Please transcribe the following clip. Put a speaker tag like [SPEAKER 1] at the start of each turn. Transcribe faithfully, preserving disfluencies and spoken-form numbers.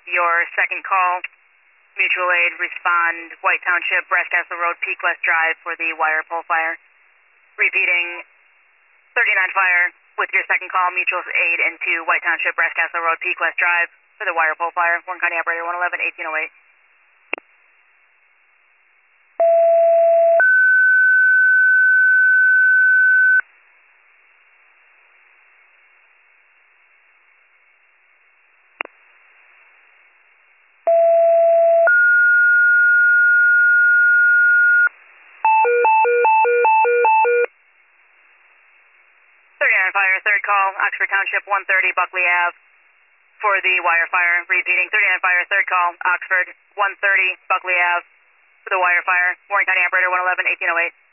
[SPEAKER 1] your second call. Mutual aid, respond White Township, Brass Castle Road, Peak West Drive for the wire pole fire. Repeating, thirty-nine fire with your second call, mutual aid into White Township, Brass Castle Road, Peak West Drive for the wire pole fire. Warren County Operator one eleven, eighteen oh eight. thirty-nine fire, third call, Oxford Township, one thirty Buckley Ave for the wire fire. Repeating, thirty-nine fire, third call, Oxford, one thirty Buckley Ave for the wire fire. Warren County Operator one eleven, eighteen oh eight.